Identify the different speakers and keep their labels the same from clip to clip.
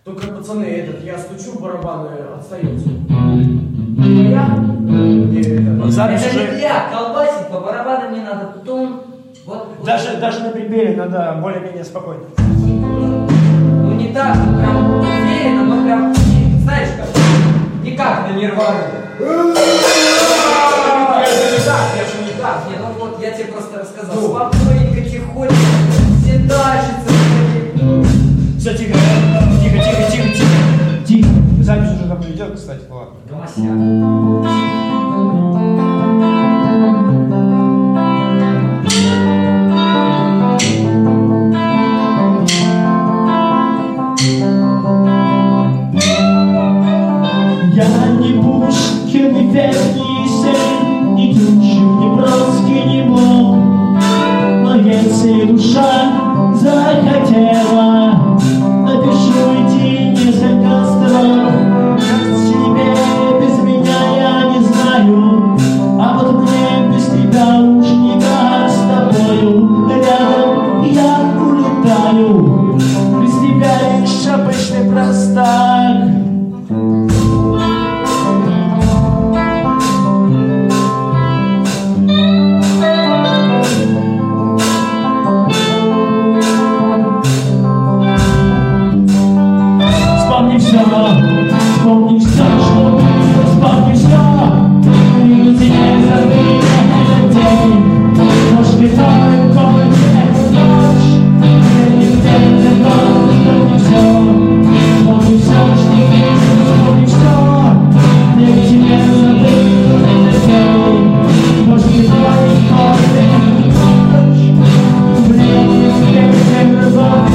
Speaker 1: Только, пацаны, я стучу в барабаны, отстаётся. Я?
Speaker 2: Это я, колбасик, по барабанам не надо, потом...
Speaker 3: Даже на припеве надо более-менее спокойно.
Speaker 2: Ну не так, прям уверенно, но прям, знаешь как, не как на Нирвану.
Speaker 1: Я же не так.
Speaker 2: Не, ну вот, я тебе просто рассказал. Спокойненько, тихонько, все тащатся.
Speaker 3: Все, тихо, тихо. Запись уже давно идет, кстати, ладно.
Speaker 2: Гомосяк.
Speaker 4: Я не Пушкин, ни Фет, ни Есенин, ни Тютчев, ни Бродский, ни Блок. Но если душа захотела, напишу идти несколько строк. Как тебе без меня я не знаю, а вот мне без тебя уж никак. С тобою рядом я улетаю, без тебя лишь обычный простак. Вспомни все, что было, вспомни все. Люди не забыли этот день. Нож летает в комнате, эту ночь. Перед тем, вспомни все. Вспомни все, что было, вспомни все. Люди не забыли этот день. Нож летает в комнате, эту ночь. Время теперь любовь.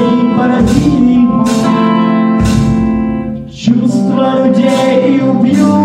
Speaker 4: Чувства людей убьют.